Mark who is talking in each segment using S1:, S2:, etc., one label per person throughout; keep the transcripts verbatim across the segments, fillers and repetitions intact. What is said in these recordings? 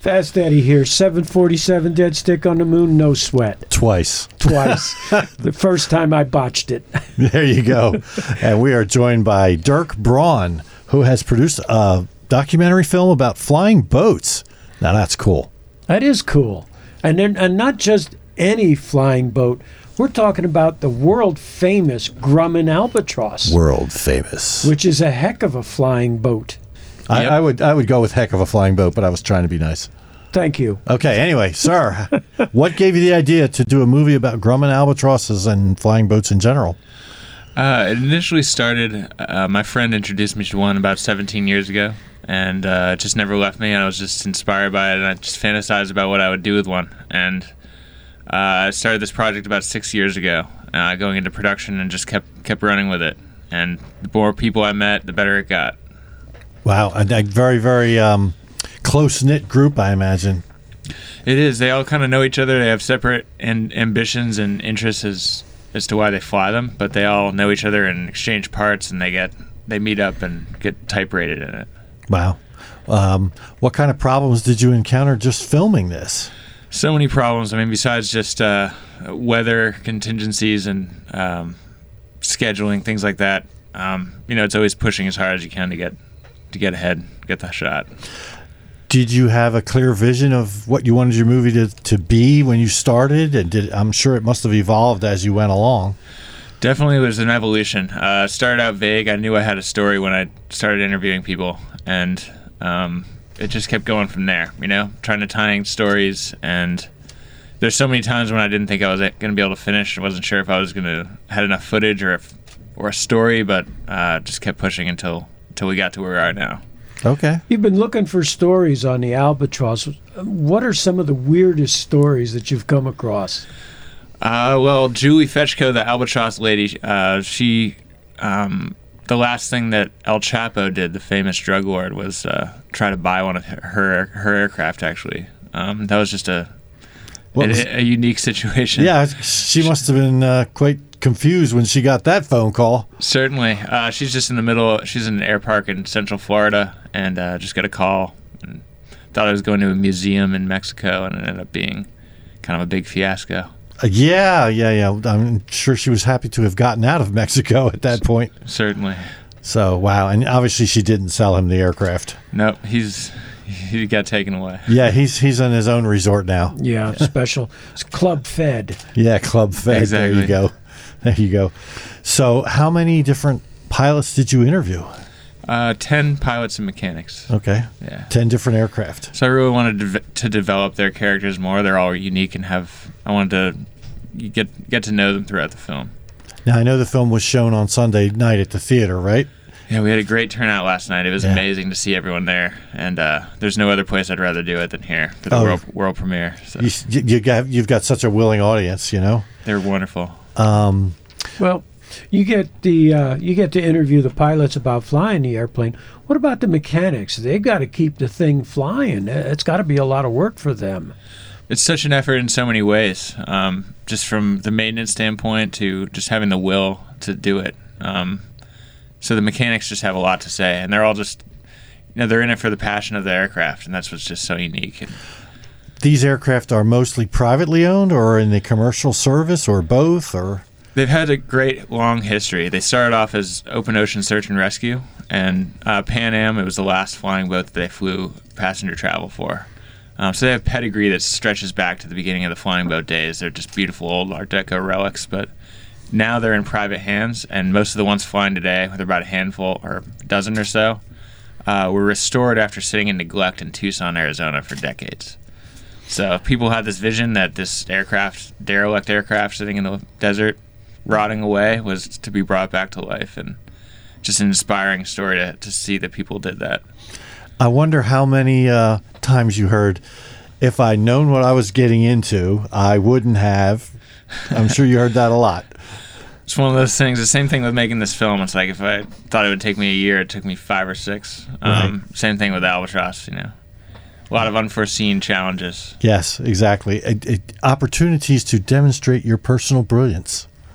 S1: Fast Eddie here. seven forty-seven Dead Stick on the Moon, no sweat.
S2: Twice.
S1: Twice. The first time I botched it.
S2: There you go. And we are joined by Dirk Braun, who has produced a documentary film about flying boats. Now that's cool.
S1: That is cool. And then, and not just any flying boat. We're talking about the world-famous Grumman Albatross.
S2: World famous.
S1: Which is a heck of a flying boat.
S2: I,
S3: Yep.
S2: I would I would go with heck of a flying boat, but I was trying to be nice.
S1: Thank you.
S2: Okay, anyway, sir, what gave you the idea to do a movie about Grumman albatrosses and flying boats in general?
S3: Uh, it initially started, uh, my friend introduced me to one about seventeen years ago, and uh, it just never left me, and I was just inspired by it, and I just fantasized about what I would do with one. And uh, I started this project about six years ago, uh, going into production, and just kept kept running with it. And the more people I met, the better it got.
S2: Wow, a, a very, very um, close-knit group, I imagine.
S3: It is. They all kind of know each other. They have separate and ambitions and interests as as to why they fly them, but they all know each other and exchange parts, and they get they meet up and get type rated in it.
S2: Wow. Um, what kind of problems did you encounter just filming this?
S3: So many problems. I mean, besides just uh, weather contingencies and um, scheduling, things like that. Um, you know, it's always pushing as hard as you can to get to get ahead, get the shot.
S2: Did you have a clear vision of what you wanted your movie to, to be when you started? And did I'm sure it must have evolved as you went along.
S3: Definitely was an evolution. Uh, started out vague. I knew I had a story when I started interviewing people, and um, it just kept going from there, you know, trying to tie in stories. And there's so many times when I didn't think I was going to be able to finish. I wasn't sure if I was going to had enough footage or if, or a story, but uh, just kept pushing until until we got to where we are now.
S2: Okay.
S1: You've been looking for stories on the Albatross. What are some of the weirdest stories that you've come across?
S3: Uh, well, Julie Fetchko, the Albatross lady, uh, she, um, the last thing that El Chapo did, the famous drug lord, was uh, try to buy one of her her aircraft. Actually, um, that was just a
S2: What was-
S3: a, a unique situation.
S2: Yeah, she must have been uh, quite confused when she got that phone call.
S3: Certainly. Uh, she's just in the middle. She's in an air park in Central Florida, and uh, just got a call and thought I was going to a museum in Mexico, and it ended up being kind of a big fiasco.
S2: Uh, yeah, yeah, yeah. I'm sure she was happy to have gotten out of Mexico at that point.
S3: Certainly.
S2: So, wow. And obviously she didn't sell him the aircraft.
S3: Nope. He's he got taken away.
S2: Yeah, he's he's on his own resort now.
S1: Yeah, special. It's Club Fed.
S2: Yeah, Club Fed.
S3: Exactly.
S2: There you go. There you go. So how many different pilots did you interview?
S3: Uh, ten pilots and mechanics.
S2: Okay.
S3: Yeah.
S2: Ten different aircraft.
S3: So I really wanted to, de- to develop their characters more. They're all unique and have. I wanted to get get to know them throughout the film.
S2: Now, I know the film was shown on Sunday night at the theater, right?
S3: Yeah, we had a great turnout last night. It was
S2: Yeah.
S3: amazing to see everyone there, and uh, there's no other place I'd rather do it than here for the
S2: Oh.
S3: world world premiere. So
S2: You, you got, you've got such a willing audience, you know?
S3: they're wonderful.
S2: Um,
S1: Well, you get the uh, you get to interview the pilots about flying the airplane. What about the mechanics? They've got to keep the thing flying. It's got to be a lot of work for them.
S3: It's such an effort in so many ways, um, just from the maintenance standpoint to just having the will to do it. Um, so the mechanics just have a lot to say, and they're all just, you know, they're in it for the passion of the aircraft, and that's what's just so unique. And
S2: these aircraft are mostly privately owned or in the commercial service or both, or...
S3: they've had a great long history. They started off as open ocean search and rescue, and uh, Pan Am, it was the last flying boat that they flew passenger travel for. Um, so they have pedigree that stretches back to the beginning of the flying boat days. They're just beautiful old Art Deco relics, but now they're in private hands, and most of the ones flying today, with about a handful or a dozen or so, uh, were restored after sitting in neglect in Tucson, Arizona for decades. So people had this vision that this aircraft, derelict aircraft sitting in the desert, rotting away, was to be brought back to life, and just an inspiring story to, to see that people did that.
S2: I wonder how many uh, times you heard, if I'd known what I was getting into, I wouldn't have. I'm sure you heard that a lot.
S3: It's one of those things. The same thing with making this film. It's like if I thought it would take me a year, it took me five or six. Um,
S2: Right.
S3: Same thing with Albatross, you know. A lot of unforeseen challenges.
S2: Yes, exactly. It, it, opportunities to demonstrate your personal brilliance.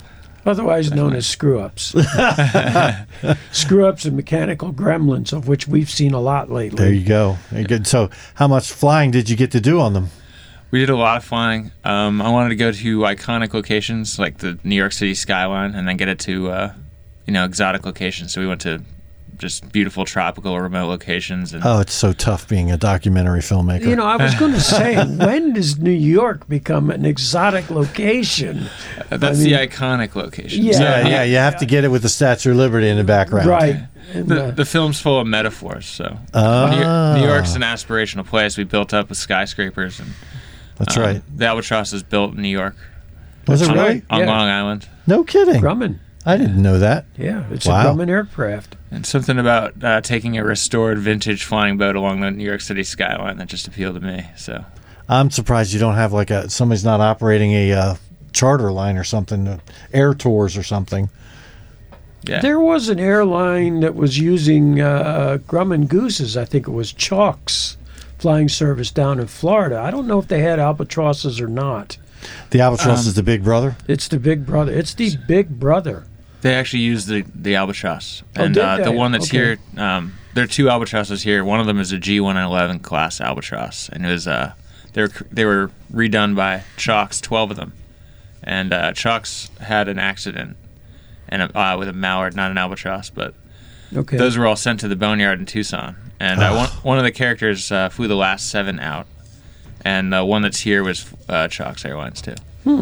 S1: Otherwise known as screw-ups. Screw-ups and mechanical gremlins, of which we've seen a lot lately.
S2: There you go. Very good. So, how much flying did you get to do on them?
S3: We did a lot of flying. Um, I wanted to go to iconic locations like the New York City skyline, and then get it to, uh, you know, exotic locations. So we went to just beautiful tropical remote locations. And
S2: Oh, it's so tough being a documentary filmmaker.
S1: You know, I was going to say, when does New York become an exotic location?
S3: that's
S1: I mean-
S3: the iconic location.
S1: Yeah.
S3: So,
S2: yeah, yeah, you have to get it with the Statue of Liberty in the background.
S1: Right. And,
S3: The,
S1: uh,
S3: the film's full of metaphors. So
S2: Ah.
S3: New, York, New York's an aspirational place. We built up with skyscrapers, and
S2: That's
S3: um,
S2: right.
S3: the Albatross is built in New York.
S2: Was it
S3: on,
S2: really?
S3: on
S1: Yeah.
S3: Long Island.
S2: No kidding.
S1: Grumman.
S2: I didn't know that.
S1: Yeah, it's
S2: Wow.
S1: a Grumman aircraft.
S3: And something about uh, taking a restored vintage flying boat along the New York City skyline that just appealed to me. So
S2: I'm surprised you don't have like a somebody's not operating a uh, charter line or something, uh, air tours or something.
S3: yeah,
S1: There was an airline that was using uh, Grumman Gooses. I think it was Chalk's flying service down in Florida. I don't know if they had albatrosses or not.
S2: The Albatross
S1: Um,
S2: is the big brother.
S1: It's the big brother. It's the big brother.
S3: they actually used the the Albatross,
S1: Oh,
S3: and
S1: did
S3: uh, the
S1: they?
S3: one that's
S1: Okay.
S3: here. Um, there are two Albatrosses here. One of them is a G one eleven class Albatross, and it was uh, they were they were redone by Chalk's, twelve of them, and uh, Chalk's had an accident, and a, uh, with a mallard, not an albatross, but
S1: Okay.
S3: those were all sent to the boneyard in Tucson, and uh, one one of the characters uh, flew the last seven out, and the one that's here was uh, Chalk's Airlines too.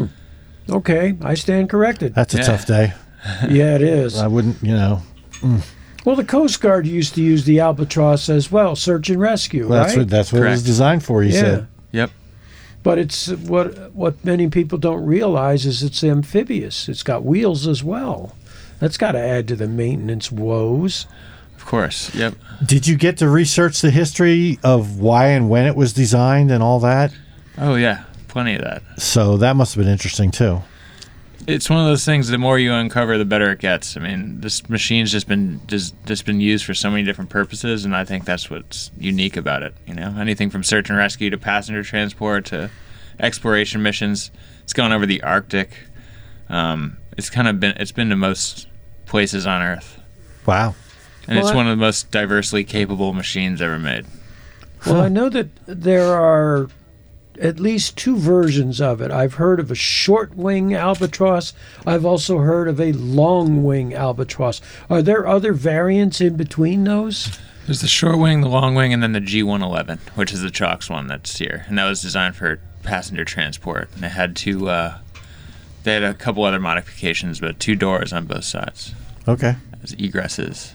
S1: Okay, I stand corrected.
S2: That's a
S3: Yeah.
S2: tough day.
S1: Yeah, it is.
S2: I wouldn't, you know.
S1: Well, the Coast Guard used to use the Albatross as well, search and rescue,
S2: That's
S1: right?
S2: what that's what it was
S3: Correct.
S2: designed for. You
S1: yeah.
S2: said.
S3: Yep.
S1: But it's what what many people don't realize is it's amphibious. It's got wheels as well. That's got to add to the maintenance woes.
S3: Of course. Yep.
S2: Did you get to research the history of why and when it was designed and all that?
S3: Oh yeah, plenty of that.
S2: So that must have been interesting too.
S3: It's one of those things. The more you uncover, the better it gets. I mean, this machine's just been just, just been used for so many different purposes, and I think that's what's unique about it. You know, anything from search and rescue to passenger transport to exploration missions. It's gone over the Arctic. Um, it's kind of been it's been to most places on Earth,
S2: Wow.
S3: and
S1: Well,
S3: it's
S1: I-
S3: one of the most diversely capable machines ever made.
S1: Well, I know that there are at least two versions of it. I've heard of a short wing albatross. I've also heard of a long wing albatross. Are there other variants in between those?
S3: There's the short wing, the long wing, and then the G one eleven, which is the Chalk's one that's here, and that was designed for passenger transport. And it had two. Uh, they had a couple other modifications, but two doors on both sides
S2: Okay.
S3: as egresses.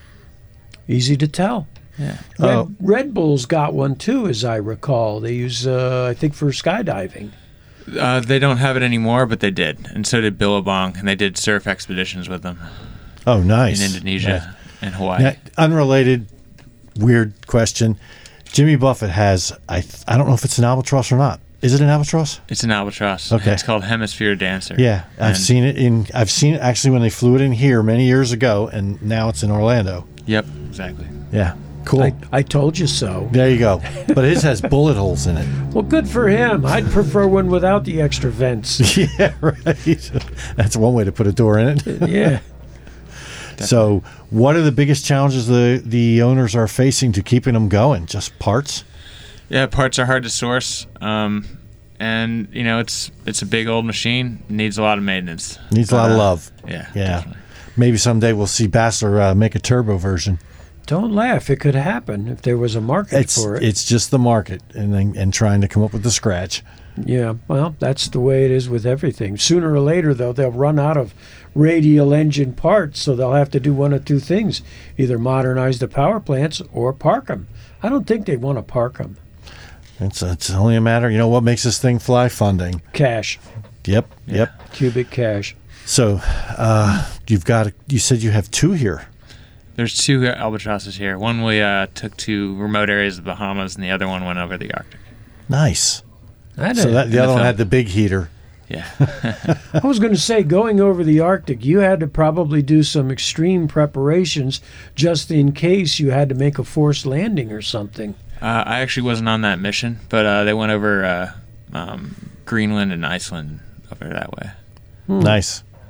S1: Easy to tell.
S3: Yeah.
S1: Red,
S2: Oh.
S1: Red Bull's got one too, as I recall. They use, uh, I think, for skydiving.
S3: Uh, they don't have it anymore, but they did, and so did Billabong, and they did surf expeditions with them
S2: Oh, nice.
S3: in Indonesia and Hawaii.
S2: Now, unrelated, weird question. Jimmy Buffett has, I th- I don't know if it's an albatross or not. Is it an albatross?
S3: It's an albatross.
S2: Okay.
S3: It's called Hemisphere Dancer.
S2: Yeah, I've
S3: And-
S2: seen it in. I've seen it actually when they flew it in here many years ago, and now it's in Orlando.
S3: Yep. Exactly.
S2: Yeah, cool.
S1: I, I told you so.
S2: There you go. But his has bullet holes in it.
S1: Well, good for him. I'd prefer one without the extra vents.
S2: Yeah, right. That's one way to put a door in it.
S1: Yeah.
S2: So, what are the biggest challenges the the owners are facing to keeping them going? Just parts.
S3: Yeah, parts are hard to source, um, and you know it's it's a big old machine. It needs a lot of maintenance.
S2: Needs a lot of
S3: Uh,
S2: love.
S3: Yeah.
S2: Yeah.
S3: definitely.
S2: Maybe someday we'll see Bassler uh, make a turbo version.
S1: Don't laugh. It could happen if there was a market
S2: It's
S1: for it.
S2: it's just the market and then, and trying to come up with the scratch.
S1: Yeah, well, that's the way it is with everything. Sooner or later, though, they'll run out of radial engine parts, so they'll have to do one of two things: either modernize the power plants or park them. I don't think they want to park them.
S2: It's it's only a matter. You know what makes this thing fly? Funding.
S1: Cash,
S2: Yep. Yep.
S1: cubic cash.
S2: So, uh, you've got. You said you have two here.
S3: There's two albatrosses here. One we uh, took to remote areas of the Bahamas, and the other one went over the Arctic.
S2: Nice.
S1: I,
S2: So that the
S3: the
S2: other one
S3: film.
S2: had the big heater.
S3: Yeah.
S1: I was going to say, going over the Arctic, you had to probably do some extreme preparations just in case you had to make a forced landing or something.
S3: uh, I actually wasn't on that mission, but uh, they went over uh, um, Greenland and Iceland over that way.
S2: Nice.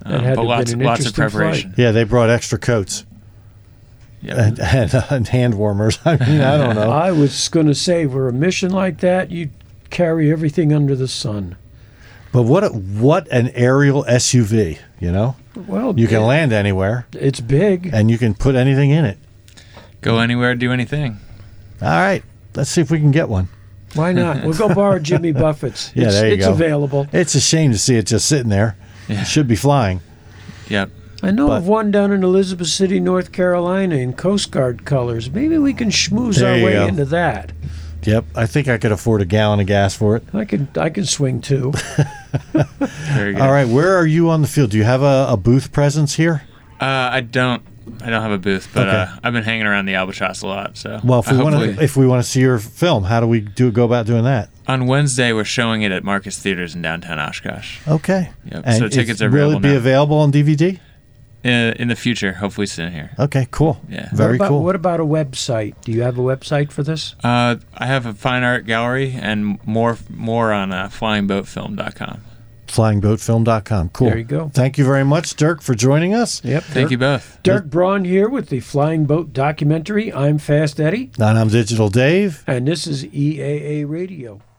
S1: That
S3: Um,
S1: had
S3: but
S1: to have
S3: lots,
S1: been an
S3: lots of
S1: interesting
S3: preparation.
S1: flight.
S2: Yeah, they brought extra coats
S3: Yep.
S2: and, and, uh, and hand warmers. I mean, I don't know.
S1: I was going to say, for a mission like that, you carry everything under the sun.
S2: But what a, what an aerial S U V, you know?
S1: Well,
S2: You can
S1: it-
S2: land anywhere,
S1: It's big.
S2: and you can put anything in it.
S3: Go anywhere, do anything.
S2: All right, let's see if we can get one.
S1: Why not? We'll go borrow Jimmy Buffett's.
S2: Yeah,
S1: it's,
S2: there you
S1: it's
S2: go.
S1: available.
S2: It's a shame to see it just sitting there.
S3: Yeah.
S2: It should be flying.
S3: Yep.
S1: I know
S2: But-
S1: of one down in Elizabeth City, North Carolina, in Coast Guard colors. Maybe we can schmooze
S2: There
S1: our
S2: you
S1: way
S2: go.
S1: into that.
S2: Yep, I think I could afford a gallon of gas for it.
S1: I can I can swing too.
S3: Very good.
S2: All right, where are you on the field? Do you have a, a booth presence here?
S3: Uh, I don't. I don't have a booth, but
S2: Okay.
S3: uh, I've been hanging around the Albatross a lot. So
S2: Well, if we
S3: uh,
S2: want
S3: hopefully-
S2: to, if we want to see your film, how do we do go about doing that?
S3: on Wednesday we're showing it at Marcus Theaters in downtown Oshkosh.
S2: Okay.
S3: Yep,
S2: And
S3: so tickets
S2: it's
S3: are
S2: will
S3: available
S2: it be
S3: now.
S2: available on D V D?
S3: Uh, in the future, hopefully soon here.
S2: Okay, cool.
S3: Yeah.
S2: Very
S1: what about,
S2: cool.
S1: What about a website? Do you have a website for this?
S3: Uh, I have a fine art gallery and more more on uh, flying boat film dot com.
S2: flying boat film dot com. Cool.
S1: There you go.
S2: Thank you very much, Dirk, for joining us.
S1: Yep.
S3: Thank
S1: Dirk,
S3: you both.
S1: Dirk Braun here with the Flying Boat documentary. I'm Fast Eddie,
S2: And I'm Digital Dave.
S1: and this is E A A Radio.